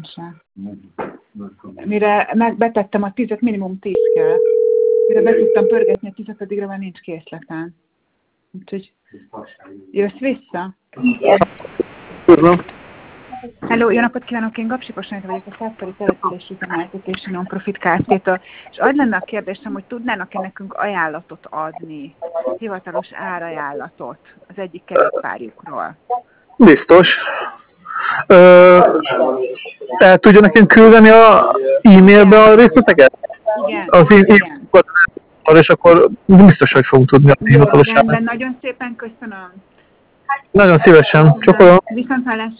se. Mire betettem a 10-et, minimum 10 kell. Mire be tudtam pörgetni a 10-et, addigra már nincs készleten. Úgyhogy jössz vissza? Tudom. Hello, jó napot kívánok, én Gapsipos Anita vagyok, a Szászkari Települési Üzemeltetési Non-Profit Kft-től. És az lenne a kérdésem, hogy tudnának-e nekünk ajánlatot adni, hivatalos árajánlatot az egyik kerékpárjukról? Biztos. El tudja nekünk küldeni a e-mailbe a részleteket? Igen, Az igen. és akkor biztos, hogy fogunk tudni a hivatalos Rendben, nagyon szépen köszönöm. Nagyon szívesen. Csokolom. Viszonthallásra.